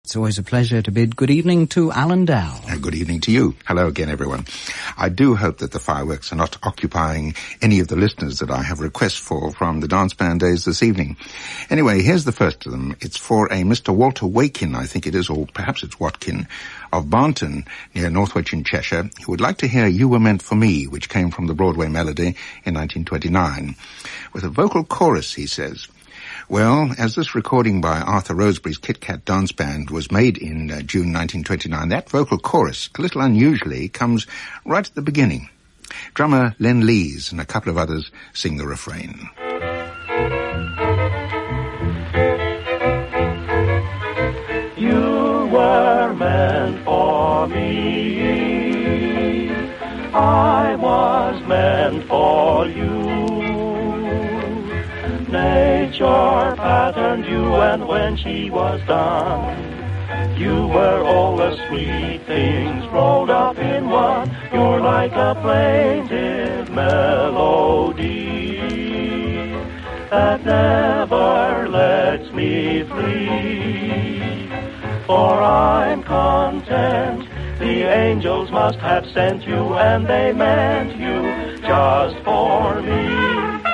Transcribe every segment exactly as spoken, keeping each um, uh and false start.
It's always a pleasure to bid good evening to Alan Dow. Uh, good evening to you. Hello again, everyone. I do hope that the fireworks are not occupying any of the listeners that I have requests for from the dance band days this evening. Anyway, here's the first of them. It's for a Mister Walter Wakin, I think it is, or perhaps it's Watkin, of Barnton, near Northwich in Cheshire, who would like to hear You Were Meant for Me, which came from the Broadway Melody in nineteen twenty-nine. With a vocal chorus, he says. Well, as this recording by Arthur Rosebery's Kit Kat Dance Band was made in uh, June nineteen twenty-nine, that vocal chorus, a little unusually, comes right at the beginning. Drummer Len Lees and a couple of others sing the refrain. You were meant for me, I was meant for you. Nature patterned you, and when she was done, you were all the sweet things rolled up in one. You're like a plaintive melody that never lets me free. For I'm content, the angels must have sent you, and they meant you just for me.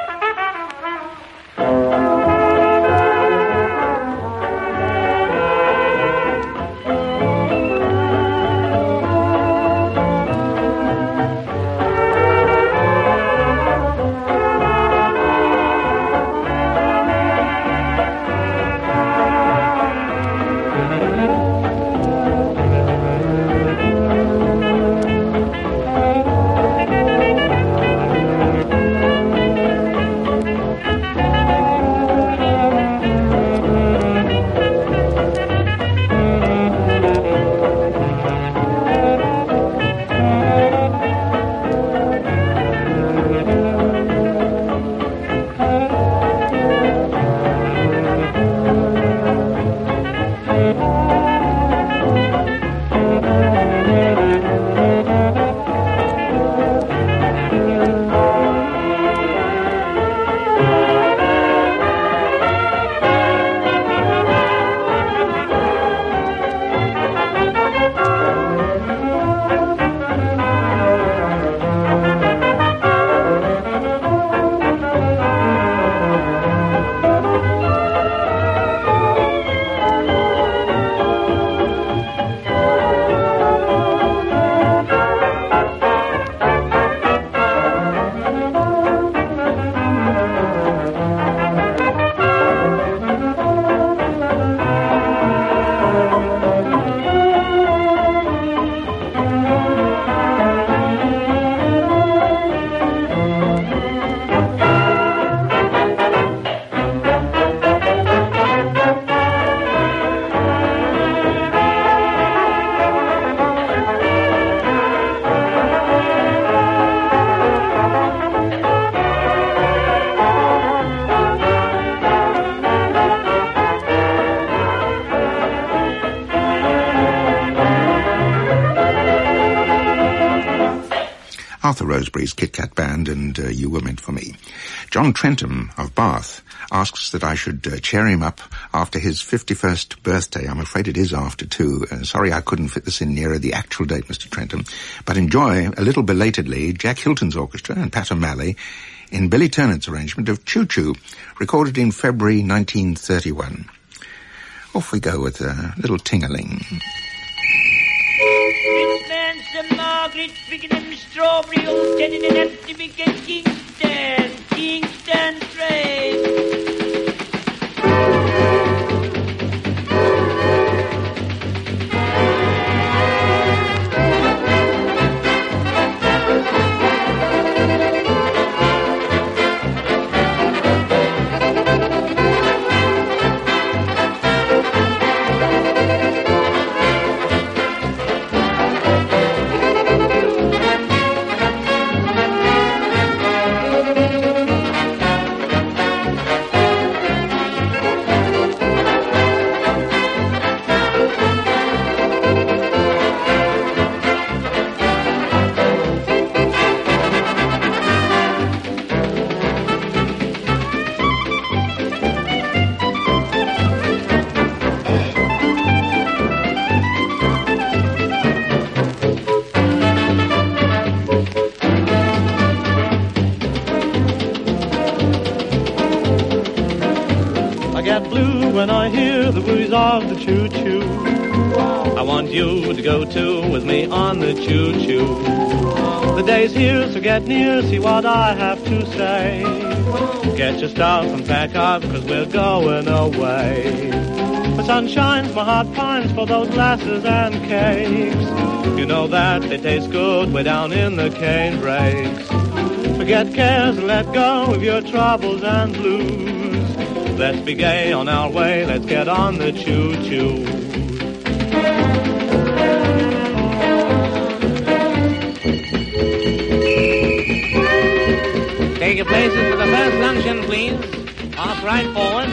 Arthur Rosebery's Kit Kat Band and uh, You Were Meant for Me. John Trentham of Bath asks that I should uh, cheer him up after his fifty-first birthday. I'm afraid it is after two. Uh, sorry I couldn't fit this in nearer the actual date, Mister Trentham. But enjoy, a little belatedly, Jack Hilton's orchestra and Pat O'Malley in Billy Ternant's arrangement of Choo Choo, recorded in February nineteen thirty-one. Off we go with a little ting-a-ling. Rich man, some Margaret, picking them strawberry, old tending and empty, we get Kingston, Kingston train. of the choo-choo. I want you to go too with me on the choo-choo. The day's here, so get near, see what I have to say. Get your stuff and pack up, cause we're going away. The sun shines, my heart pines for those glasses and cakes. You know that they taste good way down in the cane breaks. Forget cares and let go of your troubles and blues. Let's be gay on our way, let's get on the choo-choo. Take your places for the first luncheon, please. Off right forward.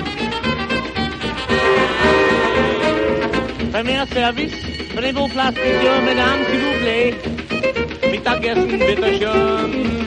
Premier Service. Prenez-vous place, messieurs, mesdames, s'il vous plaît. Mittagessen, bitteschön.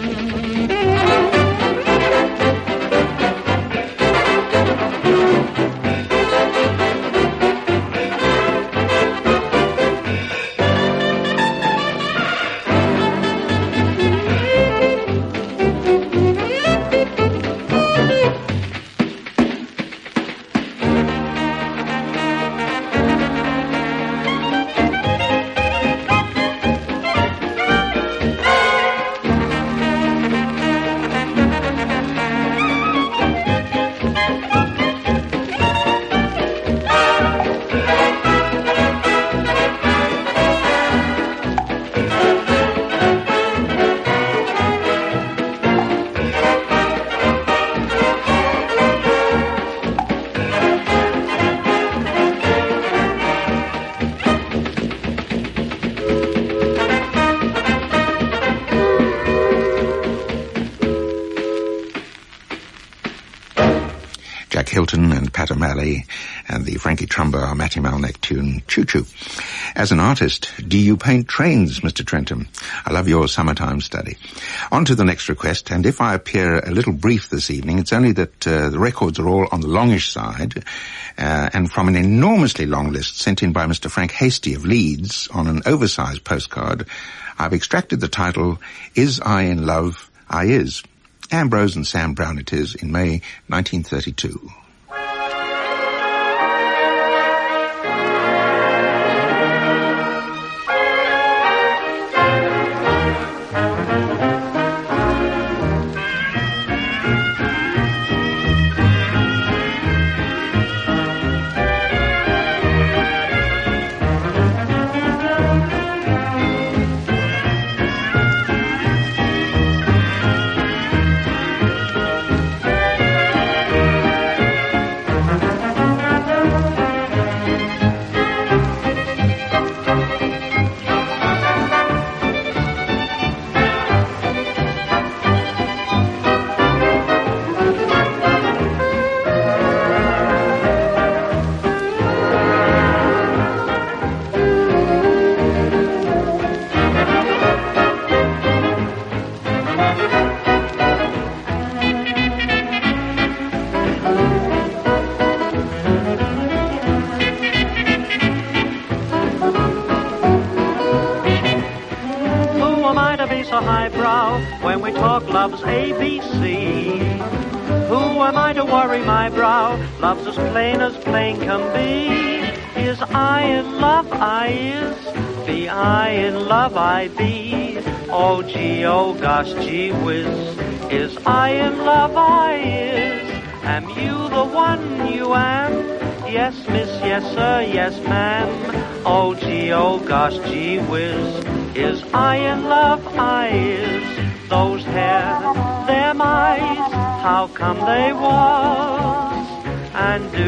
Jack Hilton and Pat O'Malley and the Frankie Trumba Matty Malneck tune Choo Choo. As an artist, do you paint trains, Mister Trentham? I love your summertime study. On to the next request, and if I appear a little brief this evening, it's only that uh, the records are all on the longish side, uh, and from an enormously long list sent in by Mister Frank Hasty of Leeds on an oversized postcard, I've extracted the title, Is I in Love? I Is. Ambrose and Sam Brown it is in May nineteen thirty-two. When we talk love's A B C, who am I to worry my brow? Love's as plain as plain can be. Is I in love? I is. Be I in love? I be. Oh gee, oh gosh, gee whiz. Is I in love? I is. Am you the one you am? Yes, miss, yes, sir, yes, ma'am. Oh gee, oh gosh, gee whiz. Is I in love? I is. Those hair, them eyes, how come they was? And do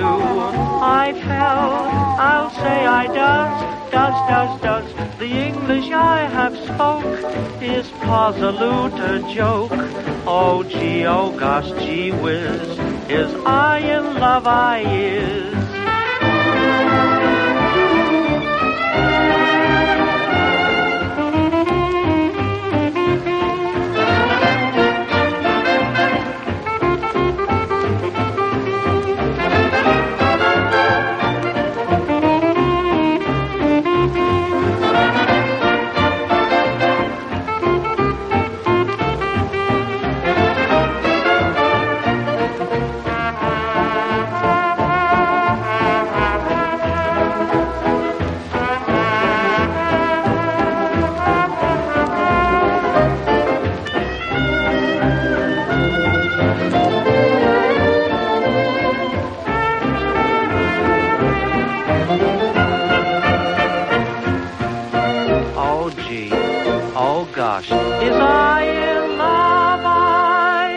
I fell? I'll say I does, does, does, does. The English I have spoke is posalute a joke. Oh gee, oh gosh, gee whiz. Is I in love? I is. gosh, is I in love, I...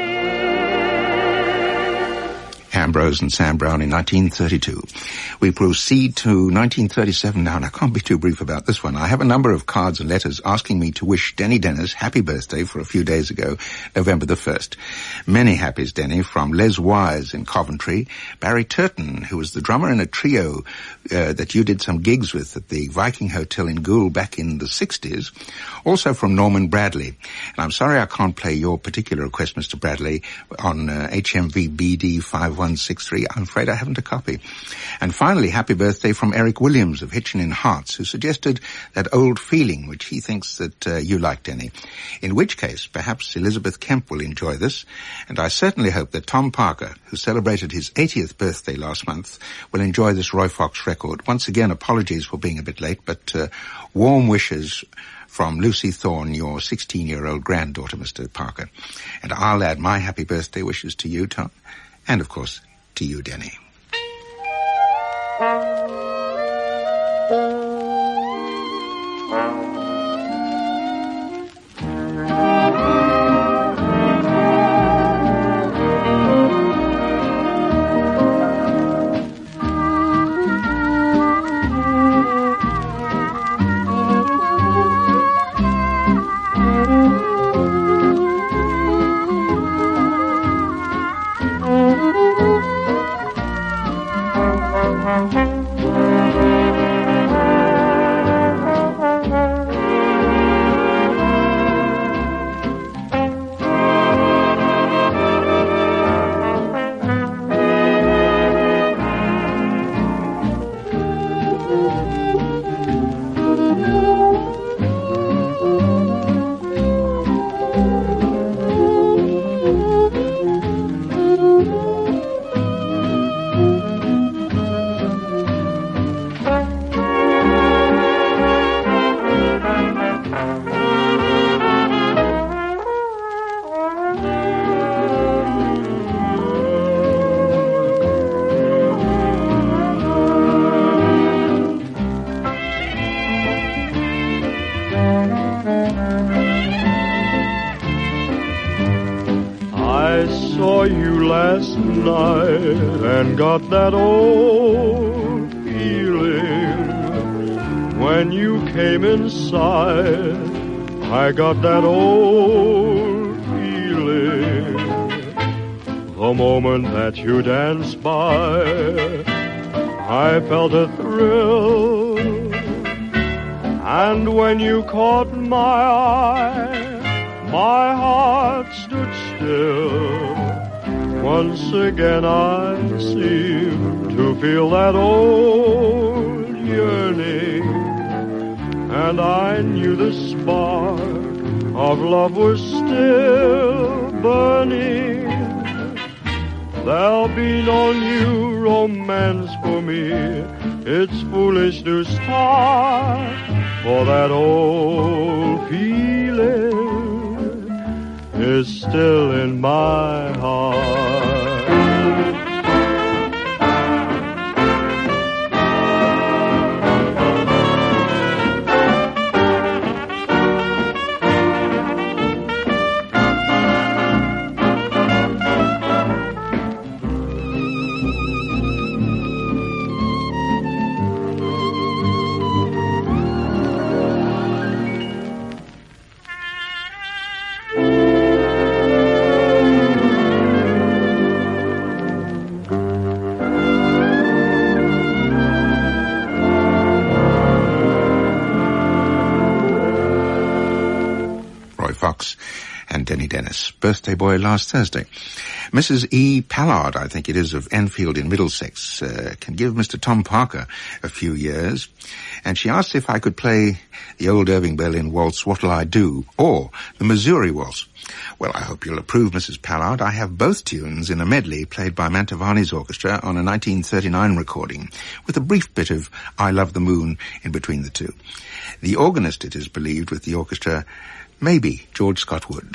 Ambrose and Sam Brown in nineteen thirty-two. We proceed to nineteen thirty-seven now, and I can't be too brief about this one. I have a number of cards and letters asking me to wish Denny Dennis happy birthday for a few days ago, November the first. Many happies, Denny, from Les Wise in Coventry, Barry Turton, who was the drummer in a trio uh, that you did some gigs with at the Viking Hotel in Goole back in the sixties, also from Norman Bradley. And I'm sorry I can't play your particular request, Mister Bradley, on uh, H M V B D five one six three. I'm afraid I haven't a copy. And finally, happy birthday from Eric Williams of Hitchin in Hearts, who suggested that Old Feeling, which he thinks that uh, you like, Denny. In which case, perhaps Elizabeth Kemp will enjoy this. And I certainly hope that Tom Parker, who celebrated his eightieth birthday last month, will enjoy this Roy Fox record. Once again, apologies for being a bit late, but uh, warm wishes from Lucy Thorne, your sixteen-year-old granddaughter, Mister Parker. And I'll add my happy birthday wishes to you, Tom, and, of course, to you, Denny. Got that old feeling when you came inside. I got that old feeling the moment that you danced by. I felt a thrill, and when you caught my eye, my heart stood still. Once again I seem to feel that old yearning, and I knew the spark of love was still burning. There'll be no new romance for me, it's foolish to start, for that old feeling is still in my heart. Denny Dennis, birthday boy last Thursday. Missus E. Pallard, I think it is, of Enfield in Middlesex, uh, can give Mister Tom Parker a few years. And she asked if I could play the old Irving Berlin waltz, What'll I Do, or the Missouri Waltz. Well, I hope you'll approve, Missus Pallard. I have both tunes in a medley played by Mantovani's orchestra on a nineteen thirty-nine recording, with a brief bit of I Love the Moon in between the two. The organist, it is believed, with the orchestra, maybe George Scott Wood.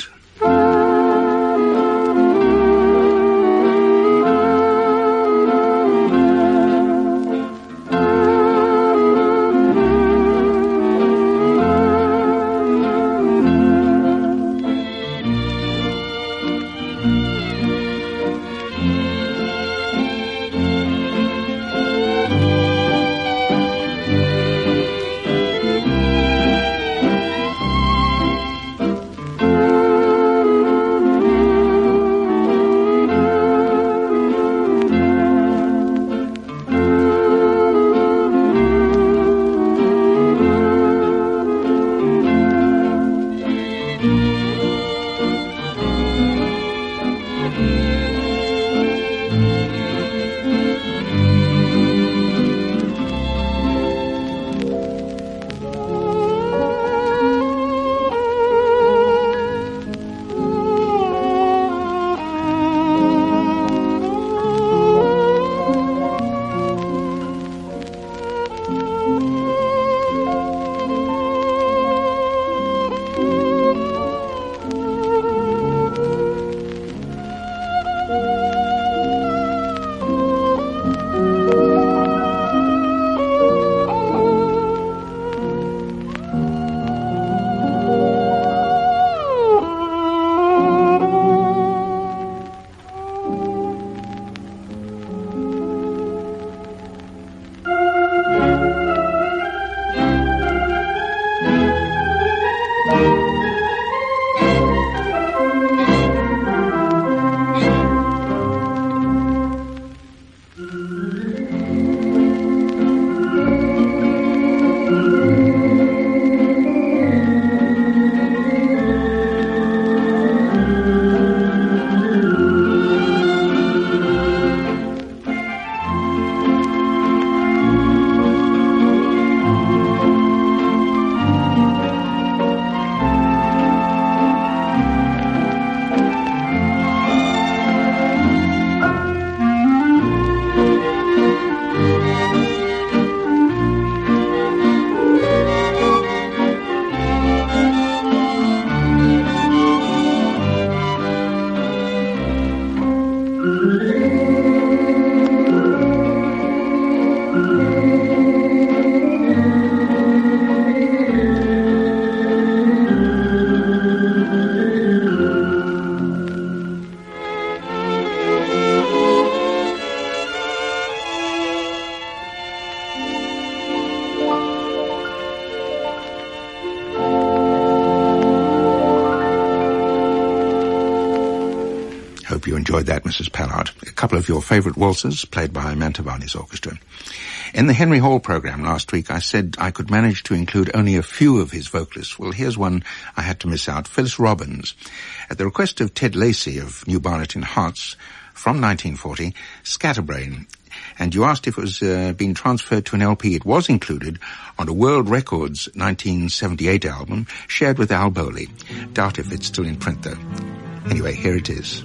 enjoyed that, Missus Pallard. A couple of your favourite waltzes played by Mantovani's orchestra. In the Henry Hall programme last week, I said I could manage to include only a few of his vocalists. Well, here's one I had to miss out, Phyllis Robbins. At the request of Ted Lacey of New Barnet in Herts, from nineteen forty, Scatterbrain. And you asked if it was uh, being transferred to an L P. It was included on a World Records nineteen seventy-eight album shared with Al Bowley. Doubt if it's still in print, though. Anyway, here it is.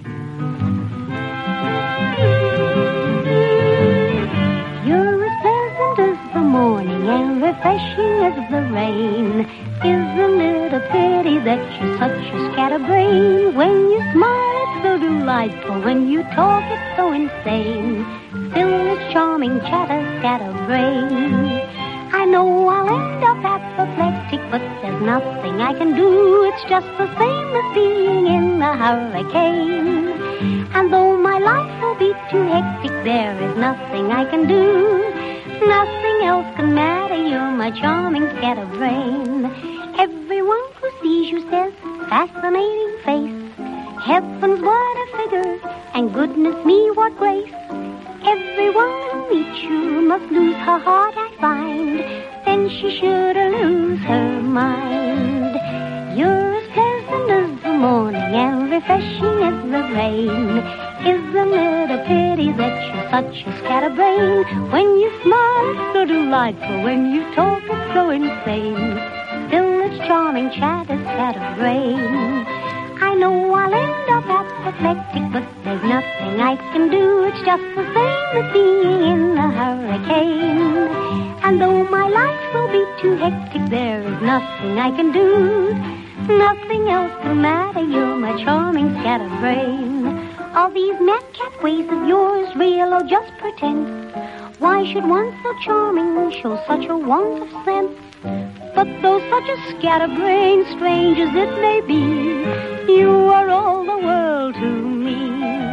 You're as pleasant as the morning and refreshing as the rain. Isn't it a pity that you're such a scatterbrain? When you smile, it's so delightful. When you talk, it's so insane. Still, it's charming chatter, scatterbrain. I know I'll end up apoplectic, but there's nothing I can do. It's just the same as being in a hurricane. And though my life will be too hectic, there is nothing I can do. Nothing else can matter, you're my charming scatterbrain. Everyone who sees you says, fascinating face. Heavens, what a figure, and goodness me, what grace. Everyone who meets you must lose her heart, I find. Then she should lose her mind. You're as pleasant as the morning and refreshing as the rain. Isn't it a pity that you're such a scatterbrain? When you smile, it's so delightful. When you talk, it's so insane. Still, it's charming chatter, scatterbrain. I know I'll end up apoplectic, but there's nothing I can do. It's just the same as being in a hurricane. And though my life will be too hectic, there is nothing I can do. Nothing else can matter, you're my charming scatterbrain. Are these madcap ways of yours real or just pretense? Why should one so charming show such a want of sense? But though such a scatterbrain, strange as it may be, you are all the world to me.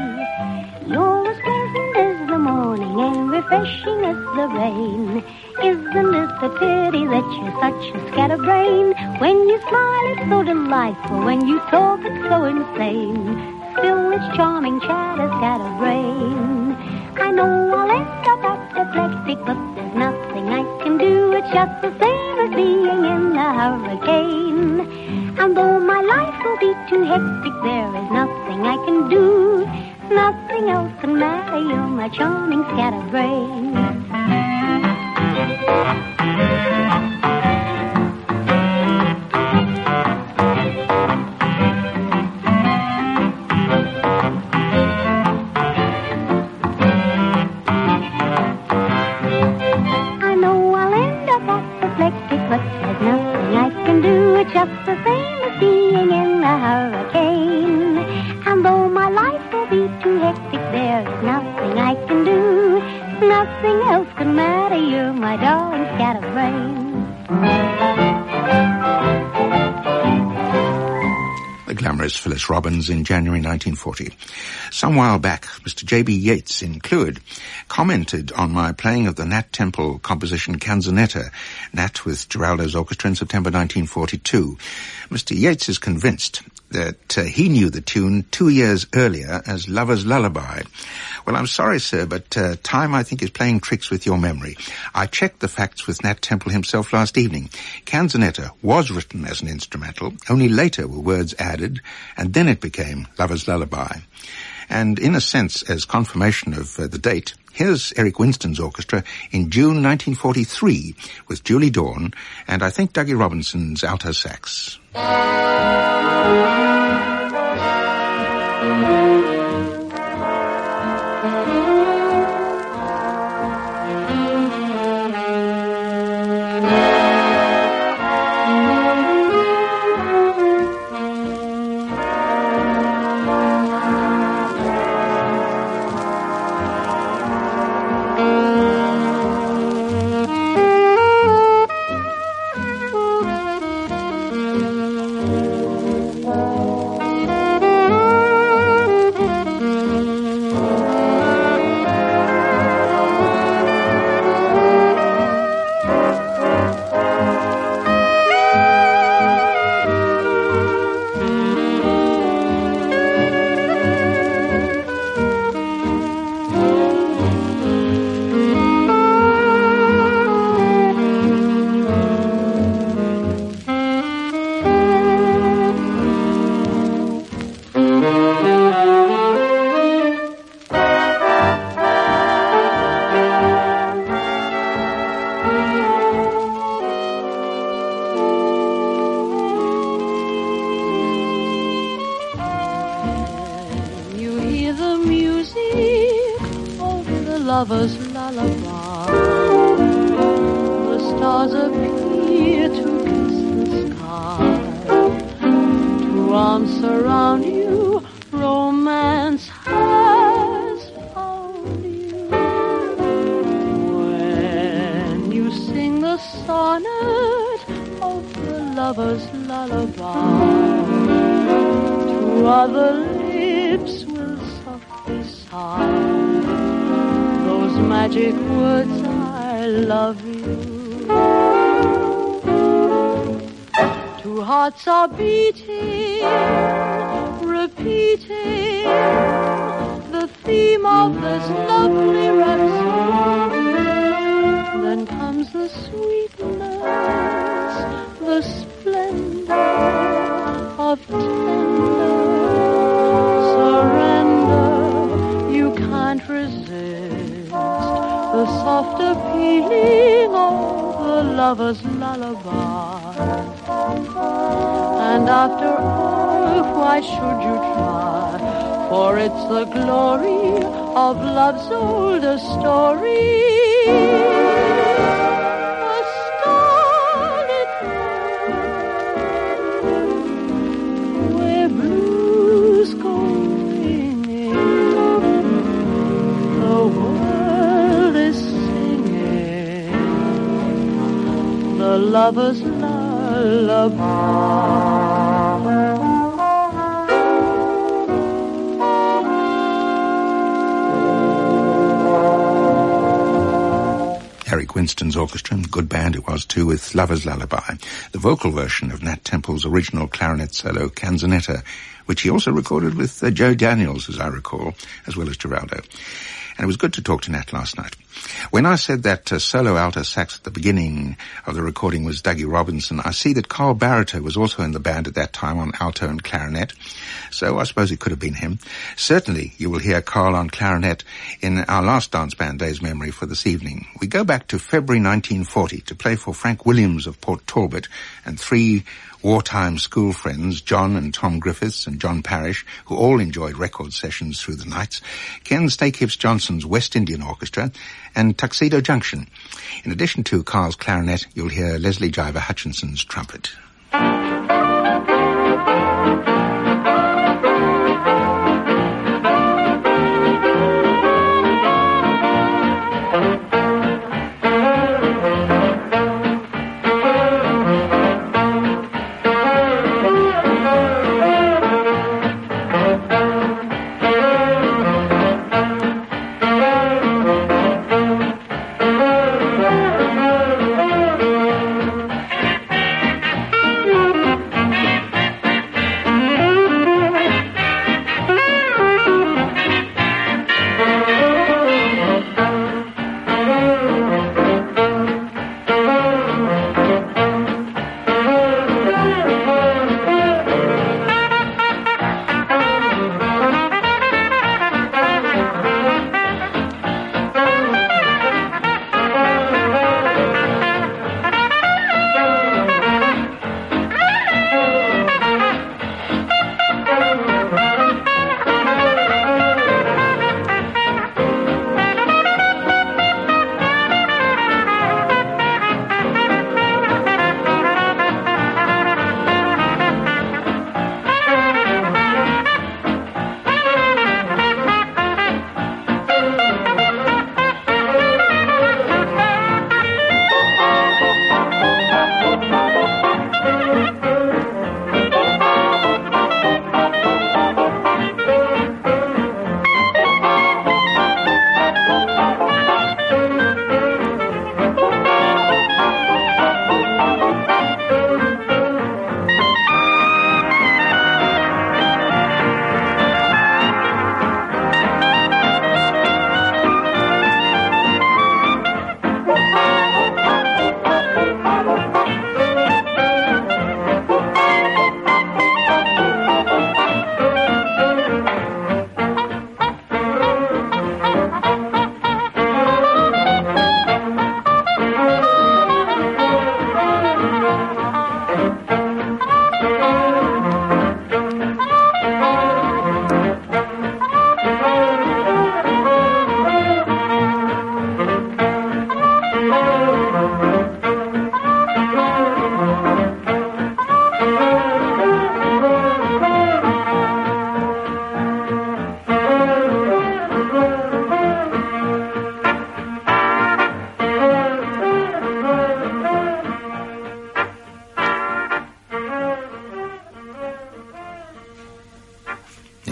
You're as pleasant as the morning and refreshing as the rain. Isn't it a pity that you're such a scatterbrain? When you smile, it's so delightful. When you talk, it's so insane. Still, it's charming chatter, scatterbrain. I know I'll end up apoplectic, but there's nothing I can do. It's just the same as being in a hurricane. And though my life will be too hectic, there is nothing I can do. Nothing else can matter, you're my charming scatterbrain. Just the same as being in a hurricane. And though my life will be too hectic, there is nothing I can do. Nothing else can matter, you're my darling scatterbrain. The glamorous Phyllis Robbins in January nineteen forty. Some while back, Mister J B Yeats in Clwyd commented on my playing of the Nat Temple composition Canzonetta, Nat with Geraldo's orchestra in September nineteen forty-two. Mister Yeats is convinced that uh, he knew the tune two years earlier as Lover's Lullaby. Well, I'm sorry, sir, but uh, time, I think, is playing tricks with your memory. I checked the facts with Nat Temple himself last evening. Canzonetta was written as an instrumental, only later were words added, and then it became Lover's Lullaby. And in a sense, as confirmation of uh, the date, here's Eric Winston's orchestra in June nineteen forty-three with Julie Dawn and I think Dougie Robinson's alto sax. lover's lullaby. The stars appear to kiss the sky. Two arms surround you, romance has found you. When you sing the sonnet of the lover's lullaby, two other lips will softly sigh those magic words, I love you. Two hearts are beating, repeating the theme of this lovely rhapsody. Then comes the sweetness, the splendor of tender surrender. You can't resist the soft appealing of the lover's lullaby. And after all, why should you try? For it's the glory of love's oldest story. A starlit road where blues go ringing. The world is singing the lover's lullaby. Eric Winston's orchestra, good band it was too, with Lover's Lullaby, the vocal version of Nat Temple's original clarinet solo, Canzonetta, which he also recorded with uh, Joe Daniels, as I recall, as well as Geraldo. And it was good to talk to Nat last night. When I said that uh, solo alto sax at the beginning of the recording was Dougie Robinson, I see that Carl Barreto was also in the band at that time on alto and clarinet, so I suppose it could have been him. Certainly you will hear Carl on clarinet in our last Dance Band Days memory for this evening. We go back to February nineteen forty to play for Frank Williams of Port Talbot and three wartime school friends, John and Tom Griffiths and John Parrish, who all enjoyed record sessions through the nights, Ken Stakehips Johnson's West Indian Orchestra, and Tuxedo Junction. In addition to Carl's clarinet, you'll hear Leslie Jiver Hutchinson's trumpet.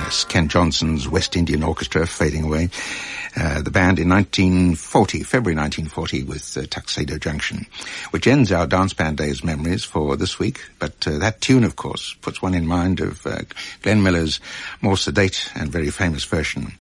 Yes, Ken Johnson's West Indian Orchestra fading away. Uh, the band in nineteen forty, February nineteen forty, with uh, Tuxedo Junction, which ends our Dance Band Days memories for this week. But uh, that tune, of course, puts one in mind of uh, Glenn Miller's more sedate and very famous version